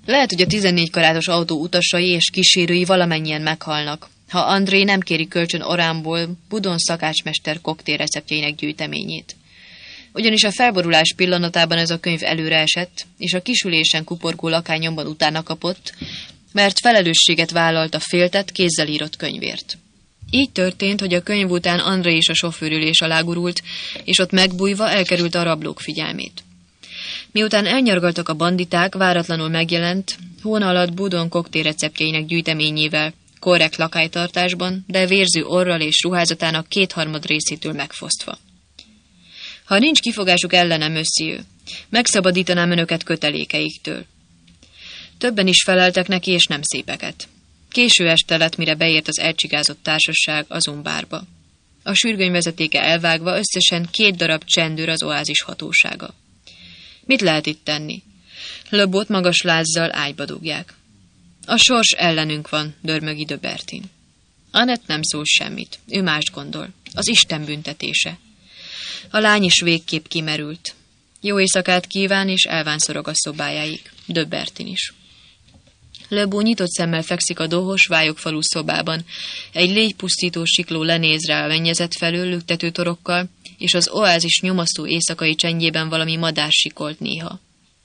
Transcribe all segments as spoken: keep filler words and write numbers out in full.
Lehet, hogy a tizennégy karátos autó utasai és kísérői valamennyien meghalnak, ha André nem kéri kölcsön Oránból Budon szakácsmester koktélreceptjeinek gyűjteményét. Ugyanis a felborulás pillanatában ez a könyv előre esett, és a kisülésen kuporgó lakányomban utána kapott, mert felelősséget vállalt a féltett, kézzel írott könyvért. Így történt, hogy a könyv után André is a sofőrülés alá gurult, és ott megbújva elkerült a rablók figyelmét. Miután elnyargaltak a banditák, váratlanul megjelent, hóna alatt Budon koktélreceptjeinek gyűjteményével, korrekt lakálytartásban, de vérző orral és ruházatának kétharmad részétől megfosztva. Ha nincs kifogásuk ellenem, monsieur, megszabadítanám önöket kötelékeiktől. Többen is feleltek neki, és nem szépeket. Késő este lett, mire beért az elcsigázott társaság azon bárba. A sürgőny vezetéke elvágva összesen két darab csendőr az oázis hatósága. Mit lehet itt tenni? Lebot magas lázzal ágyba dugják. A sors ellenünk van, dörmögi de Bertin. Annette nem szól semmit, ő mást gondol. Az Isten büntetése. A lány is végképp kimerült. Jó éjszakát kíván, és elvánszorog a szobájáig. de Bertin is. Lebó nyitott szemmel fekszik a dohos, vályogfalú szobában. Egy légypusztító sikló lenéz rá a mennyezet felől lüktető torokkal, és az oázis nyomasztó éjszakai csendjében valami madár sikolt néha.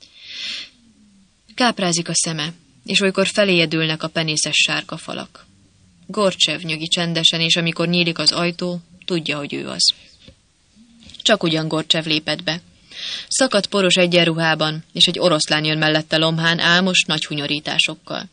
Káprázik a szeme, és olykor feléje dőlnek a penészes sárga falak. Gorcsev nyögi csendesen, és amikor nyílik az ajtó, tudja, hogy ő az. Csak ugyan Gorcsev lépett be. Szakadt poros egyenruhában, és egy oroszlán jön mellette lomhán, álmos nagy hunyorításokkal.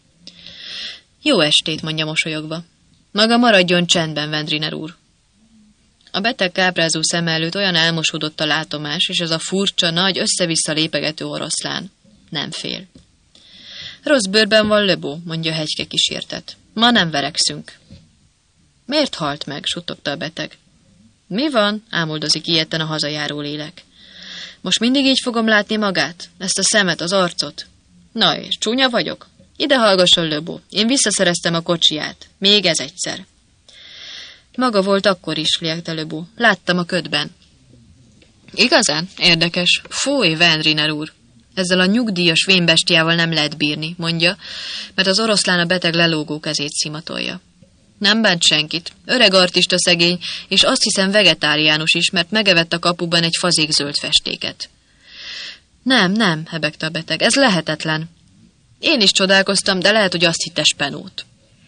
Jó estét, mondja mosolyogva. Maga maradjon csendben, Wendriner úr. A beteg káprázó szem előtt olyan elmosódott a látomás, és az a furcsa, nagy, össze-vissza lépegető oroszlán. Nem fél. Rossz bőrben van Lebó, mondja Hegyke kísértet. Ma nem verekszünk. Miért halt meg? Suttogta a beteg. Mi van? Ámoldozik ilyetten a hazajáró lélek. Most mindig így fogom látni magát? Ezt a szemet, az arcot? Na és csúnya vagyok? Ide hallgasson, Lebó. Én visszaszereztem a kocsiját. Még ez egyszer. Maga volt akkor is, liegte Lebó. Láttam a ködben. Igazán? Érdekes. Fúj, Wendriner úr. Ezzel a nyugdíjas vénbestiával nem lehet bírni, mondja, mert az oroszlán a beteg lelógó kezét szimatolja. Nem bánt senkit. Öreg artista szegény, és azt hiszem vegetáriánus is, mert megevett a kapuban egy fazékzöld festéket. Nem, nem, hebegte a beteg, ez lehetetlen. Én is csodálkoztam, de lehet, hogy azt hitte Spenót.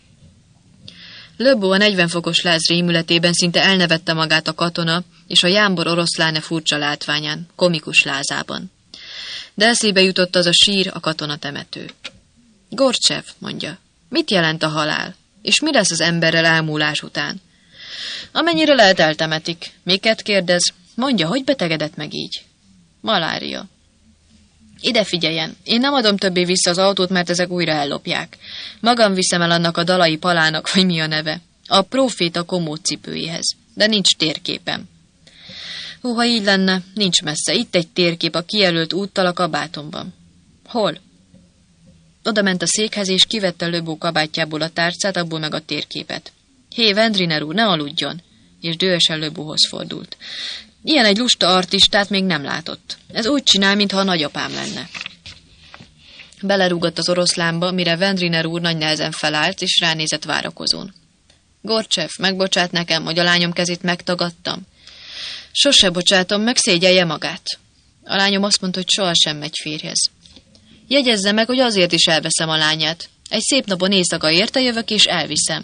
Lebó a negyven fokos láz rémületében szinte elnevette magát a katona, és a jámbor oroszláne furcsa látványán, komikus lázában. De eszébe jutott az a sír, a katona temető. Gorcsev, mondja, mit jelent a halál? És mi lesz az emberrel elmúlás után? Amennyire lehet eltemetik. Miket kérdez? Mondja, hogy betegedett meg így? Malária. Ide figyeljen, én nem adom többé vissza az autót, mert ezek újra ellopják. Magam viszem el annak a dalai palának, vagy mi a neve. A próféta komód cipőjéhez. De nincs térképem. Hú, ha így lenne, nincs messze. Itt egy térkép a kijelölt úttal a kabátomban. Hol? Oda ment a székhez, és kivette Lebó kabátjából a tárcát, abból meg a térképet. Hé, Wendriner úr, ne aludjon! És dühösen Lebóhoz fordult. Ilyen egy lusta artistát még nem látott. Ez úgy csinál, mintha a nagyapám lenne. Belerúgott az oroszlánba, mire Wendriner úr nagy nehezen felállt, és ránézett várakozón. Gorcsev, megbocsát nekem, hogy a lányom kezét megtagadtam? Sose bocsátom, meg szégyelje magát. A lányom azt mondta, hogy sohasem megy férjhez. Jegyezze meg, hogy azért is elveszem a lányát. Egy szép napon éjszaka érte jövök, és elviszem.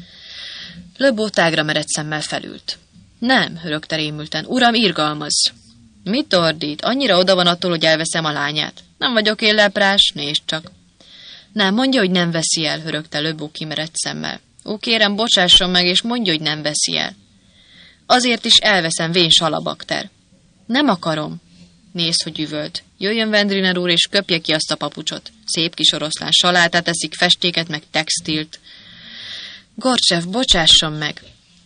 Lebó tágra merett szemmel felült. Nem, hörögte rémülten. Uram, irgalmaz. Mit ordít? Annyira oda van attól, hogy elveszem a lányát. Nem vagyok én leprás, nézd csak. Nem, mondja, hogy nem veszi el, hörögte Lebó kimerett szemmel. Ó, kérem, bocsásson meg, és mondja, hogy nem veszi el. Azért is elveszem, vén salabakter. Nem akarom. Nézd, hogy üvölt. Jöjjön Wendriner úr, és köpje ki azt a papucsot. Szép kis oroszlán salátát eszik, festéket, meg textilt. Gorcsev, bocsásson meg.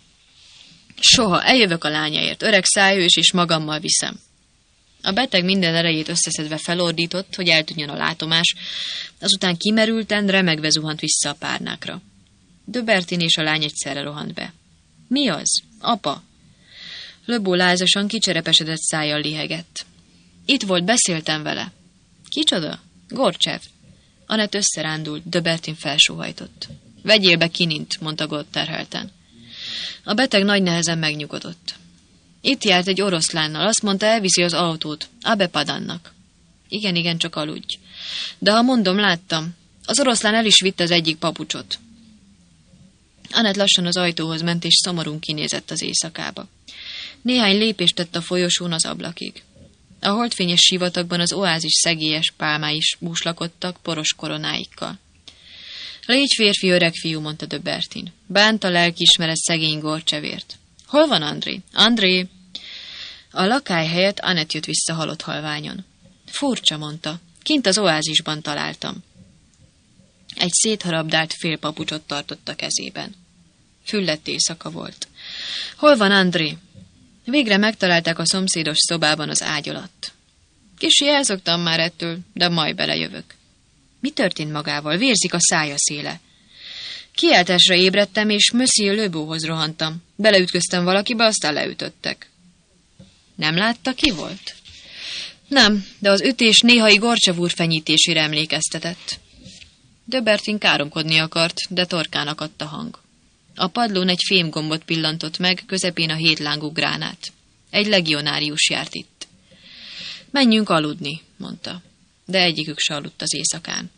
Soha, eljövök a lányaért. Öreg szájú, és is magammal viszem. A beteg minden erejét összeszedve felordított, hogy eltűnjön a látomás, azután kimerülten, remegve zuhant vissza a párnákra. de Bertin és a lány egyszerre rohant be. Mi az? Apa? Lebó lázasan kicserepesedett szájjal lihegett. Itt volt, beszéltem vele. Kicsoda? Gorcsev. Annett összerándult, de Bertin felsóhajtott. Vegyél be kinint, mondta Gott terhelten. A beteg nagy nehezen megnyugodott. Itt járt egy oroszlánnal, azt mondta, elviszi az autót, Abepadannak. Igen, igen, csak aludj. De ha mondom, láttam. Az oroszlán el is vitte az egyik papucsot. Annett lassan az ajtóhoz ment, és szomorún kinézett az éjszakába. Néhány lépést tett a folyosón az ablakig. A holdfényes sivatagban az oázis szegélyes pálmái is búslakodtak poros koronáikkal. Légy férfi, öreg fiú, mondta de Bertin. Bánta lelkiismeret szegény Gorcsevért. Hol van André? André! A lakály helyett Annett jött vissza halott halványon. Furcsa, mondta. Kint az oázisban találtam. Egy szétharabdált félpapucsot tartott a kezében. Füllett éjszaka volt. Hol van André? Végre megtalálták a szomszédos szobában az ágy alatt. Kissé elszoktam már ettől, de majd belejövök. Mi történt magával? Vérzik a szája széle. Kiáltásra ébredtem, és Monsieur Lebauhoz rohantam. Beleütköztem valakibe, aztán leütöttek. Nem látta, ki volt? Nem, de az ütés néhai Gorcsev úr fenyítésére emlékeztetett. De Bertin káromkodni akart, de torkán akadt a hang. A padlón egy fémgombot pillantott meg, közepén a hétlángú gránát. Egy legionárius járt itt. Menjünk aludni, mondta, de egyikük se aludt az éjszakán.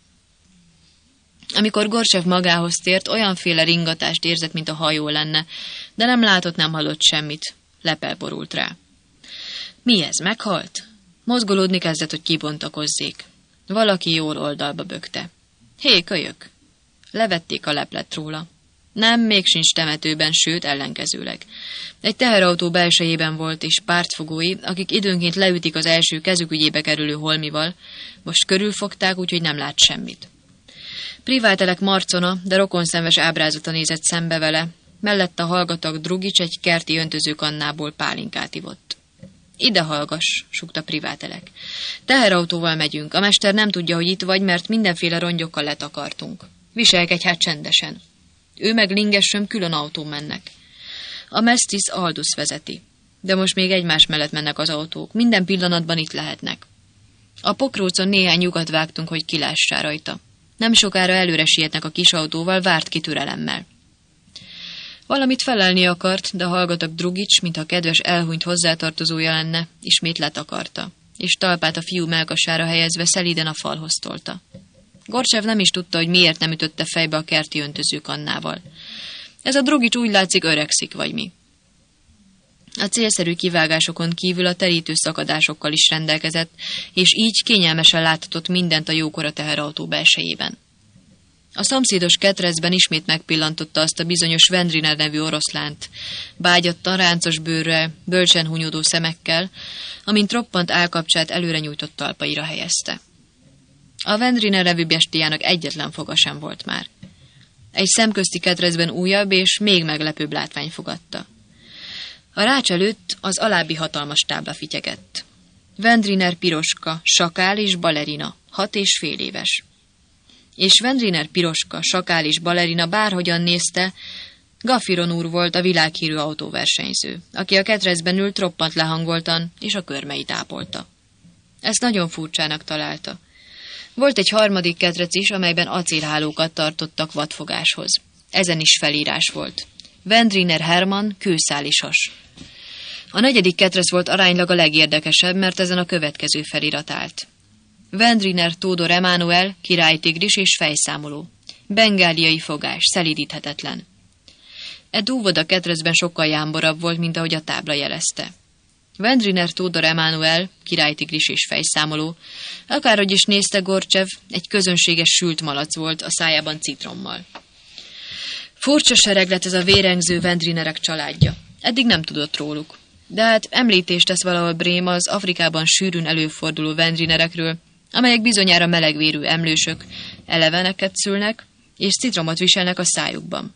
Amikor Gorcsev magához tért, olyanféle ringatást érzett, mint a hajó lenne, de nem látott, nem hallott semmit. Lepel borult rá. Mi ez, meghalt? Mozgolódni kezdett, hogy kibontakozzék. Valaki jól oldalba bökte. Hé, kölyök! Levették a leplet róla. Nem, még sincs temetőben, sőt, ellenkezőleg. Egy teherautó belsejében volt, és pártfogói, akik időnként leütik az első kezük ügyébe kerülő holmival, most körülfogták, úgyhogy nem lát semmit. Privátelek marcona, de rokonszenves ábrázata nézett szembe vele, mellett a hallgatag Drugics egy kerti öntözőkannából pálinkát ivott. Ide hallgass, sukta Privátelek. Teherautóval megyünk, a mester nem tudja, hogy itt vagy, mert mindenféle rongyokkal letakartunk. Viselkedj hát csendesen. Ő meg Lingessöm külön autón mennek. A Mestis Aldus vezeti. De most még egymás mellett mennek az autók. Minden pillanatban itt lehetnek. A pokrócon néhány nyugat vágtunk, hogy kilássá rajta. Nem sokára előre sietnek a kis autóval, várt ki türelemmel. Valamit felelni akart, de hallgatag Drugics, mintha kedves elhunyt hozzátartozója lenne, ismét letakarta, és talpát a fiú mellkasára helyezve szelíden a falhoz tolta. Gorcsev nem is tudta, hogy miért nem ütötte fejbe a kerti öntözőkannával. Ez a Drugics úgy látszik öregszik, vagy mi. A célszerű kivágásokon kívül a terítő szakadásokkal is rendelkezett, és így kényelmesen láthatott mindent a jókora teherautó belsejében. A szomszédos ketrecben ismét megpillantotta azt a bizonyos Vendriner nevű oroszlánt, bágyattan ráncos bőrrel, bölcsen hunyódó szemekkel, amint roppant állkapcsát előre nyújtott talpaira helyezte. A Vendriner nevű bestiának egyetlen foga sem volt már. Egy szemközti ketrecben újabb és még meglepőbb látvány fogadta. A rács előtt az alábbi hatalmas tábla fityegett. Vendriner Piroska, sakál és balerina, hat és fél éves. És Vendriner Piroska, sakál és balerina bárhogyan nézte, Gaffiron úr volt a világhírű autóversenyző, aki a ketrecben ült roppant lehangoltan, és a körmeit ápolta. Ezt nagyon furcsának találta. Volt egy harmadik ketrec is, amelyben acélhálókat tartottak vadfogáshoz. Ezen is felírás volt. Vendriner Hermann, kőszálisas. A negyedik ketrec volt aránylag a legérdekesebb, mert ezen a következő felirat állt. Vendriner Tódor Emánuel, királytigris és fejszámoló. Bengáliai fogás, szelídíthetetlen. E dúvoda ketrecben sokkal jámborabb volt, mint ahogy a tábla jelezte. Vendriner Tódor Emánuel, királytigris és fejszámoló, akárhogy is nézte Gorcsev, egy közönséges sült malac volt, a szájában citrommal. Furcsa sereg lett ez a vérengző Vendrinerek családja. Eddig nem tudott róluk. De hát említést tesz valahol Bréma az Afrikában sűrűn előforduló Vendrinerekről, amelyek bizonyára melegvérű emlősök, eleveneket szülnek, és citromot viselnek a szájukban.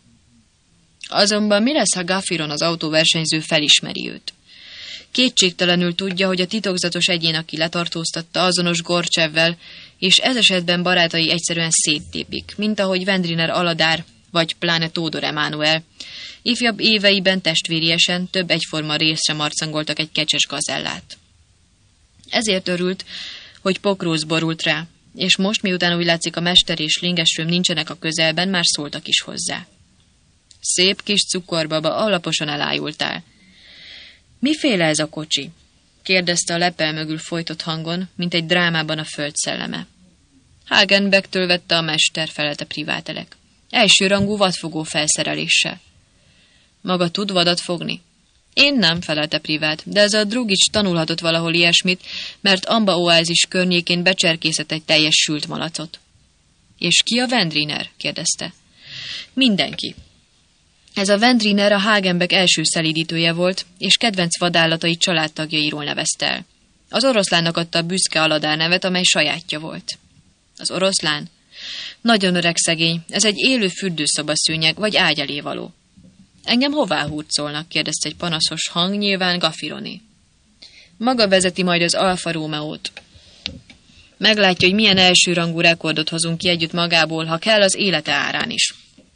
Azonban mi lesz, ha Gaffiron az autóversenyző felismeri őt? Kétségtelenül tudja, hogy a titokzatos egyén, aki letartóztatta, azonos Gorcsevvel, és ez esetben barátai egyszerűen széttépik, mint ahogy Vendriner Aladár, vagy pláne Tódor Emánuel. Ifjabb éveiben testvériesen több egyforma részre marcangoltak egy kecses gazellát. Ezért örült, hogy pokróz borult rá, és most, miután úgy látszik a mester és Lingeström nincsenek a közelben, már szóltak is hozzá. Szép kis cukorbaba, alaposan elájultál. Miféle ez a kocsi? Kérdezte a lepel mögül folytott hangon, mint egy drámában a föld szelleme. Hagenbecktől vette a mester, felelte Privátelek. Elsőrangú vadfogó felszereléssel. Maga tud vadat fogni? Én nem, felelte Privát, de ez a Drugics tanulhatott valahol ilyesmit, mert Amba oázis környékén becserkészett egy teljes sült malacot. És ki a Vendriner? kérdezte. Mindenki. Ez a Vendriner a Hagenbeck első szelídítője volt, és kedvenc vadállatai családtagjairól nevezte el. Az oroszlánnak adta a büszke Aladár nevet, amely sajátja volt. Az oroszlán? Nagyon öreg szegény, ez egy élő fürdőszobaszőnyeg, vagy ágy elé való. Engem hová hurcolnak? kérdezte egy panaszos hang, nyilván Gaffironi. Maga vezeti majd az Alfa Rómeót. Meglátja, hogy milyen elsőrangú rekordot hozunk ki együtt magából, ha kell az élete árán is.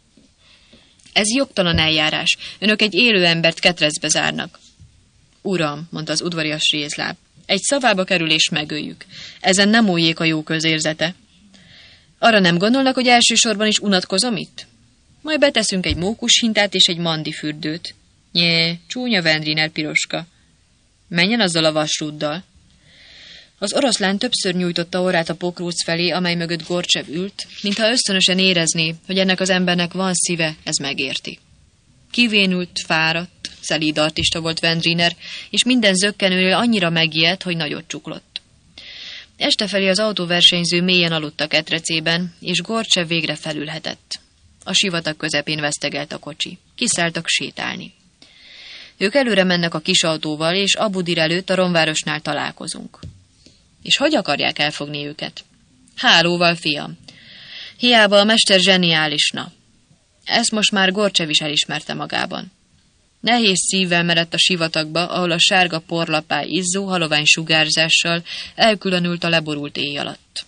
Ez jogtalan eljárás. Önök egy élő embert ketrezbe zárnak. Uram, mondta az udvarias rézláb, egy szavába kerül és megöljük. Ezen nem múljék a jó közérzete. Arra nem gondolnak, hogy elsősorban is unatkozom itt? Majd beteszünk egy mókus hintát és egy mandi fürdőt. Nyé, csúnya Vendriner piroska. Menjen azzal a vasrúddal. Az oroszlán többször nyújtotta orrát a pokróc felé, amely mögött Gorcsev ült, mintha ösztönösen érezné, hogy ennek az embernek van szíve, ez megérti. Kivénült, fáradt, szelíd artista volt Vendriner, és minden zökkenőnél annyira megijedt, hogy nagyot csuklott. Este felé az autóversenyző mélyen aludt a ketrecében, és Gorcsev végre felülhetett. A sivatag közepén vesztegelt a kocsi. Kiszálltak sétálni. Ők előre mennek a kis autóval, és Abudir előtt a romvárosnál találkozunk. És hogy akarják elfogni őket? Hálóval, fiam. Hiába a mester zseniálisna. Ezt most már Gorcsev is elismerte magában. Nehéz szívvel merett a sivatagba, ahol a sárga porlapály izzó, halovány sugárzással elkülönült a leborult éj alatt.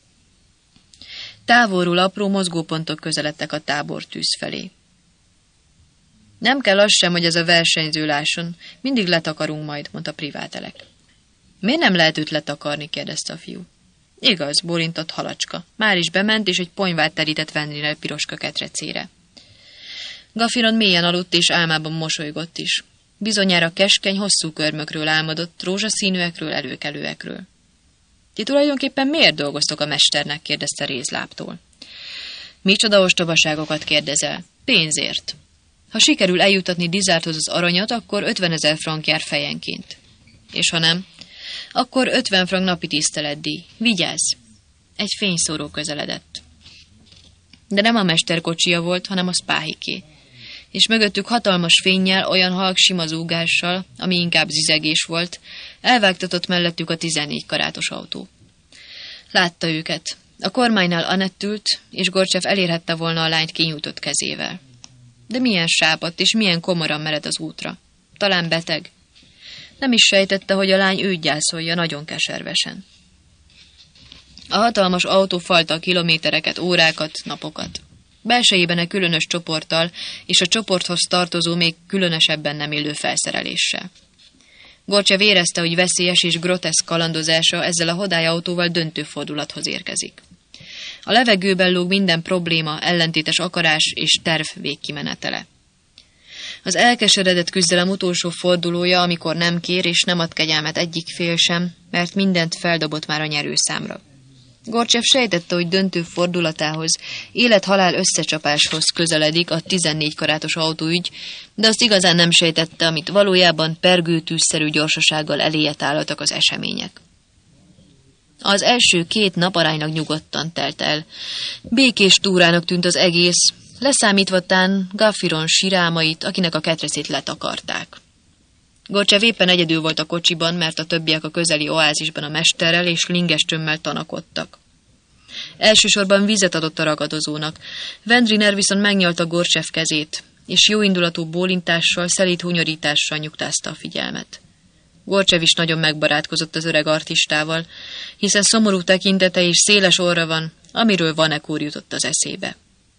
Távolról apró mozgópontok közeledtek a tábortűz felé. Nem kell az sem, hogy ez a versenyző lásson. Mindig letakarunk majd, mondta Privátelek. Miért nem lehet őt letakarni? kérdezte a fiú. Igaz, bólintott Halacska. Már is bement, és egy ponyvát terített Vendriner piroska ketrecére. Gaffiron mélyen aludt, és álmában mosolygott is. Bizonyára keskeny, hosszú körmökről álmodott, rózsaszínűekről, előkelőekről. Ti tulajdonképpen miért dolgoztok a mesternek? kérdezte Rézlábtól. Micsoda ostobaságokat kérdezel? Pénzért. Ha sikerül eljutatni Dizárthoz az aranyat, akkor ötvenezer frank jár fejenként. És ha nem, akkor ötven frank napi tiszteletdíj. Vigyázz! Egy fényszóró közeledett. De nem a mester kocsia volt, hanem a Spáhiké. És mögöttük hatalmas fénnyel, olyan halk sima zúgással, ami inkább zizegés volt, elvágtatott mellettük a tizennégy karátos autó. Látta őket. A kormánynál Anett ült, és Gorcsev elérhette volna a lányt kinyújtott kezével. De milyen sápadt, és milyen komoran mered az útra. Talán beteg. Nem is sejtette, hogy a lány őt gyászolja nagyon keservesen. A hatalmas autó falta a kilométereket, órákat, napokat. Belsejében egy különös csoporttal, és a csoporthoz tartozó még különösebben nem illő felszereléssel. Gorcsev érezte, hogy veszélyes és groteszk kalandozása ezzel a hodályautóval döntő fordulathoz érkezik. A levegőben lóg minden probléma, ellentétes akarás és terv végkimenetele. Az elkeseredett küzdelem utolsó fordulója, amikor nem kér és nem ad kegyelmet egyik fél sem, mert mindent feldobott már a nyerőszámra. Gorcsev sejtette, hogy döntő fordulatához, élet-halál összecsapáshoz közeledik a tizennégy karátos autóügy, de azt igazán nem sejtette, amit valójában pergőtűzszerű gyorsasággal eléje tálaltak az események. Az első két nap aránylag nyugodtan telt el. Békés túrának tűnt az egész, leszámítva tán Gaffiron sirámait, akinek a ketrecét letakarták. Gorcsev éppen egyedül volt a kocsiban, mert a többiek a közeli oázisban a mesterrel és Lingeströmmel tanakodtak. Elsősorban vizet adott a ragadozónak, Vendriner viszont megnyalta Gorcsev kezét, és jóindulatú bólintással, szelíd hunyorítással nyugtázta a figyelmet. Gorcsev is nagyon megbarátkozott az öreg artistával, hiszen szomorú tekintete és széles orra van, amiről Vanek úr jutott az eszébe.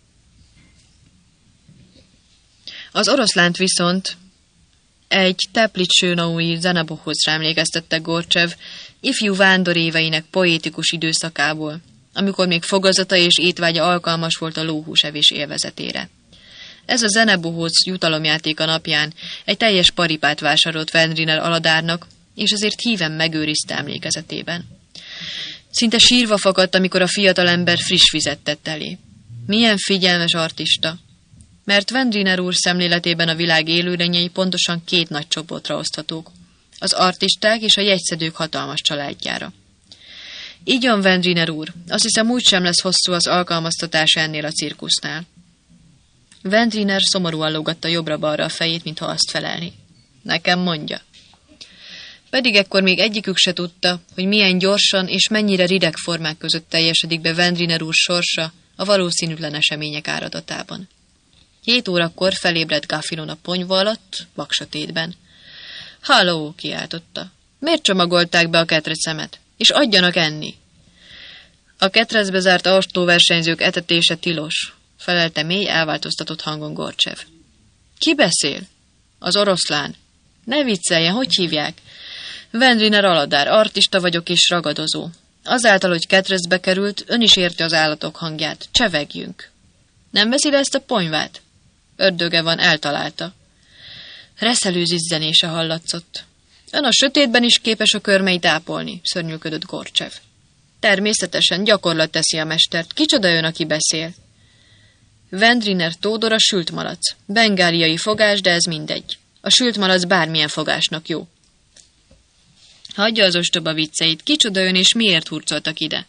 Az oroszlánt viszont egy Teplitcsőnaui Zenabohozra emlékeztette Gorcsev, ifjú vándor éveinek poétikus időszakából, amikor még fogazata és étvágya alkalmas volt a lóhúsevés élvezetére. Ez a zenebohóc jutalomjátéka napján egy teljes paripát vásárolt Vendriner aladárnak, és azért híven megőrizte emlékezetében. Szinte sírva fakadt, amikor a fiatalember friss vizet tett elé. Milyen figyelmes artista! Mert Vendriner úr szemléletében a világ élőlényei pontosan két nagy csoportra oszthatók, az artisták és a jegyszedők hatalmas családjára. Így van, Vendriner úr, azt hiszem úgysem lesz hosszú az alkalmaztatása ennél a cirkusznál. Vendriner szomorúan lógatta jobbra-balra a fejét, mintha azt felelni. Nekem mondja. Pedig ekkor még egyikük se tudta, hogy milyen gyorsan és mennyire rideg formák között teljesedik be Vendriner úr sorsa a valószínűtlen események áradatában. Hét órakor felébredt Gaffilon a ponyva alatt, vaksötétben. Halló, kiáltotta. Miért csomagolták be a ketrecemet? És adjanak enni. A ketrecbe zárt autóversenyzők etetése tilos, felelte mély, elváltoztatott hangon Gorcsev. Ki beszél? Az oroszlán. Ne vicceljen, hogy hívják? Vendriner aladár, artista vagyok és ragadozó. Azáltal, hogy ketrecbe került, ön is érti az állatok hangját. Csevegjünk. Nem veszi le ezt a ponyvát? Ördöge van, eltalálta. Reszelő zizzenése hallatszott. Ön a sötétben is képes a körmeit ápolni, szörnyűködött Gorcsev. Természetesen gyakorlat teszi a mestert. Kicsoda ön, aki beszél? Vendriner Tódor a sült malac. Bengáliai fogás, de ez mindegy. A sült malac bármilyen fogásnak jó. Hagyja az ostoba vicceit. Kicsoda ön és miért hurcoltak ide?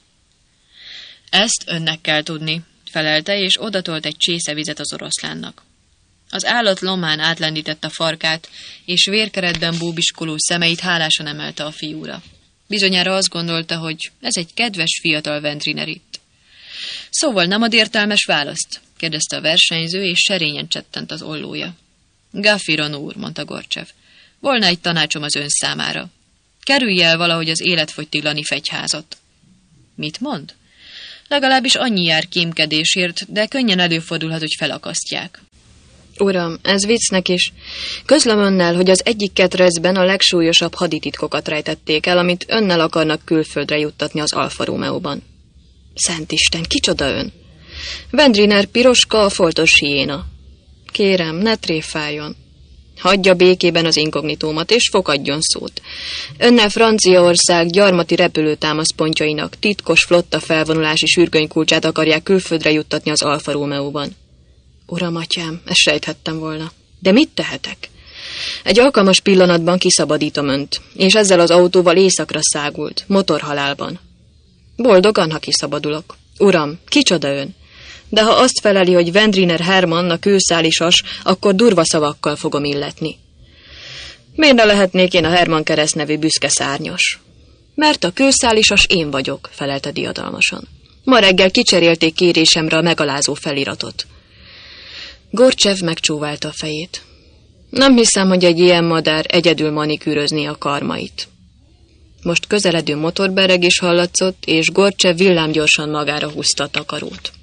Ezt önnek kell tudni, felelte, és odatolt egy csésze vizet az oroszlánnak. Az állat lomán átlendített a farkát, és vérkeretben bóbiskoló szemeit hálásan emelte a fiúra. Bizonyára azt gondolta, hogy ez egy kedves fiatal Vendriner itt. Szóval nem ad értelmes választ? Kérdezte a versenyző, és serényen csettent az ollója. Gaffiron úr, mondta Gorcsev. Volna egy tanácsom az ön számára. Kerülj el valahogy az életfogytiglani fegyházat. Mit mond? Legalábbis annyi jár kémkedésért, de könnyen előfordulhat, hogy felakasztják. Uram, ez viccnek is. Közlöm önnel, hogy az egyik ketrecben a legsúlyosabb hadititkokat rejtették el, amit önnel akarnak külföldre juttatni az Alfa Romeóban. Szent Isten, kicsoda ön? Vendriner Piroska, a foltos hiéna. Kérem, ne tréfáljon. Hagyja békében az inkognitómat, és fogadjon szót. Önnel Franciaország gyarmati repülőtámaszpontjainak titkos flotta felvonulási sürgönykulcsát akarják külföldre juttatni az Alfa Romeóban. Uram, atyám, ezt sejthettem volna. De mit tehetek? Egy alkalmas pillanatban kiszabadítom önt, és ezzel az autóval északra szágult, motorhalálban. Boldogan, ha kiszabadulok. Uram, kicsoda ön? De ha azt feleli, hogy Vendriner Hermann a kőszálisas, akkor durva szavakkal fogom illetni. Miért ne lehetnék én a Hermann keresztnevű büszke szárnyas? Mert a kőszálisas én vagyok, felelte diadalmasan. Ma reggel kicserélték kérésemre a megalázó feliratot. Gorcsev megcsóválta a fejét. Nem hiszem, hogy egy ilyen madár egyedül manikűrözni a karmait. Most közeledő motorberegés hallatszott, és Gorcsev villámgyorsan magára húzta a takarót.